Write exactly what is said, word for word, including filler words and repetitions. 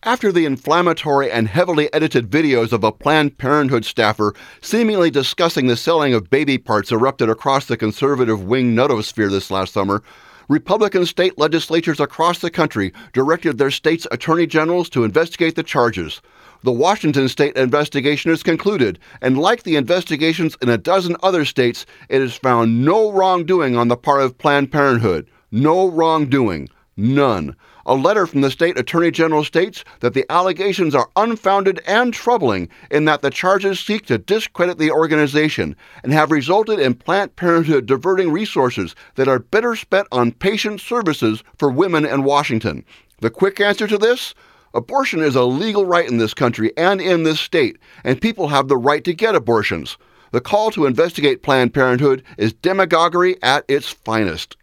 After the inflammatory and heavily edited videos of a Planned Parenthood staffer seemingly discussing the selling of baby parts erupted across the conservative wing notosphere this last summer, Republican state legislatures across the country directed their state's attorney generals to investigate the charges. The Washington state investigation is concluded, and like the investigations in a dozen other states, it has found no wrongdoing on the part of Planned Parenthood. No wrongdoing. None. A letter from the state attorney general states that the allegations are unfounded and troubling in that the charges seek to discredit the organization and have resulted in Planned Parenthood diverting resources that are better spent on patient services for women in Washington. The quick answer to this? Abortion is a legal right in this country and in this state, and people have the right to get abortions. The call to investigate Planned Parenthood is demagoguery at its finest.